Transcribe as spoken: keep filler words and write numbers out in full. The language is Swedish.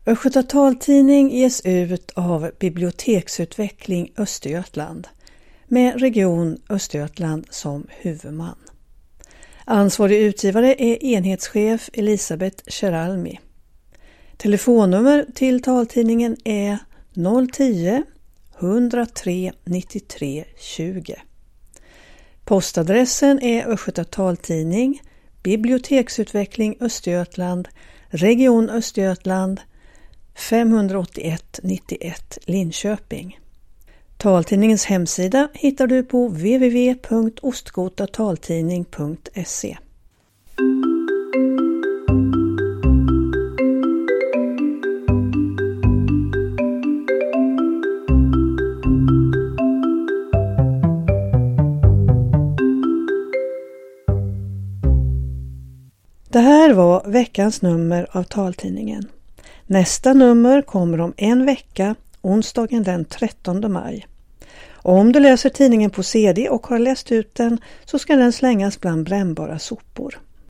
Östgöta taltidning ges ut av Biblioteksutveckling Östergötland med Region Östergötland som huvudman. Ansvarig utgivare är enhetschef Elisabeth Käralmi. Telefonnummer till taltidningen är noll tio hundratre nittiotre tjugo. Postadressen är Östgöta taltidning, Biblioteksutveckling Östergötland, Region Östergötland, femhundraåttioett nittioett Linköping. Taltidningens hemsida hittar du på w w w punkt ostgotataltidning punkt se. Det här var veckans nummer av taltidningen. Nästa nummer kommer om en vecka, onsdagen den trettonde maj. Och om du läser tidningen på C D och har läst ut den så ska den slängas bland brännbara sopor.